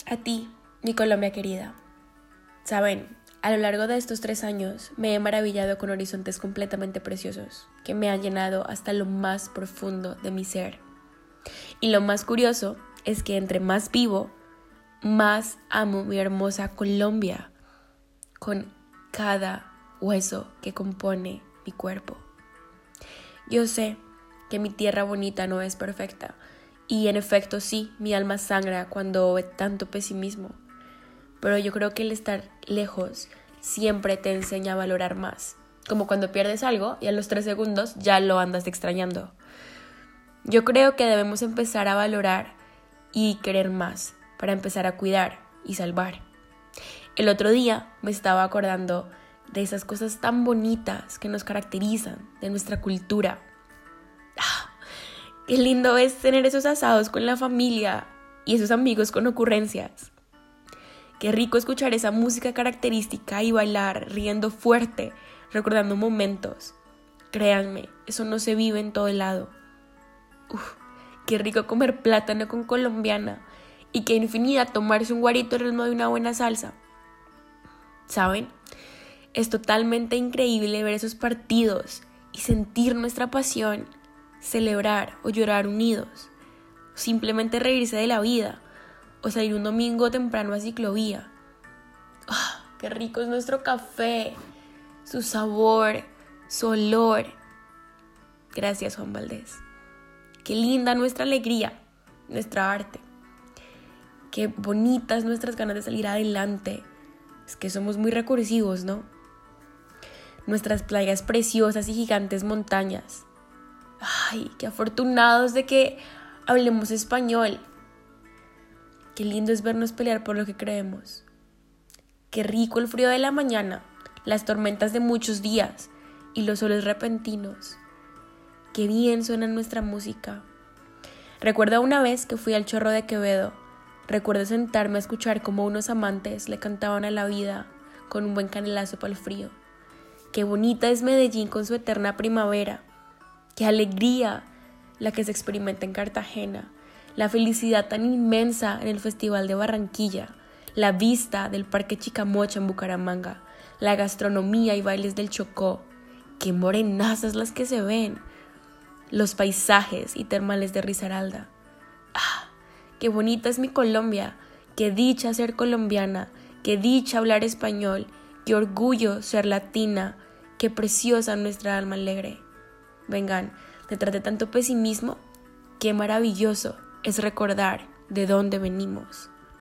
A ti, mi Colombia querida. Saben, a lo largo de estos 3 años me he maravillado con horizontes completamente preciosos que me han llenado hasta lo más profundo de mi ser. Y lo más curioso es que entre más vivo, más amo mi hermosa Colombia con cada hueso que compone mi cuerpo. Yo sé que mi tierra bonita no es perfecta. Y en efecto sí, mi alma sangra cuando ve tanto pesimismo. Pero yo creo que el estar lejos siempre te enseña a valorar más. Como cuando pierdes algo y a los 3 segundos ya lo andas extrañando. Yo creo que debemos empezar a valorar y querer más para empezar a cuidar y salvar. El otro día me estaba acordando de esas cosas tan bonitas que nos caracterizan, de nuestra cultura. Qué lindo es tener esos asados con la familia y esos amigos con ocurrencias. Qué rico escuchar esa música característica y bailar riendo fuerte, recordando momentos. Créanme, eso no se vive en todo lado. Qué rico comer plátano con colombiana y qué infinidad tomarse un guarito al ritmo de una buena salsa. ¿Saben? Es totalmente increíble ver esos partidos y sentir nuestra pasión. Celebrar o llorar unidos, simplemente reírse de la vida o salir un domingo temprano a ciclovía. ¡Qué rico es nuestro café! Su sabor, su olor. Gracias, Juan Valdés. Qué linda nuestra alegría, nuestra arte. Qué bonitas nuestras ganas de salir adelante. Es que somos muy recursivos, ¿no? Nuestras playas preciosas y gigantes montañas. ¡Ay, qué afortunados de que hablemos español! Qué lindo es vernos pelear por lo que creemos. Qué rico el frío de la mañana, las tormentas de muchos días y los soles repentinos. Qué bien suena nuestra música. Recuerdo una vez que fui al Chorro de Quevedo. Recuerdo sentarme a escuchar cómo unos amantes le cantaban a la vida con un buen canelazo para el frío. Qué bonita es Medellín con su eterna primavera. ¡Qué alegría la que se experimenta en Cartagena! La felicidad tan inmensa en el Festival de Barranquilla, la vista del Parque Chicamocha en Bucaramanga, la gastronomía y bailes del Chocó. ¡Qué morenazas las que se ven! Los paisajes y termales de Risaralda. ¡Qué bonita es mi Colombia! ¡Qué dicha ser colombiana! ¡Qué dicha hablar español! ¡Qué orgullo ser latina! ¡Qué preciosa nuestra alma alegre! Vengan, detrás de tanto pesimismo, qué maravilloso es recordar de dónde venimos.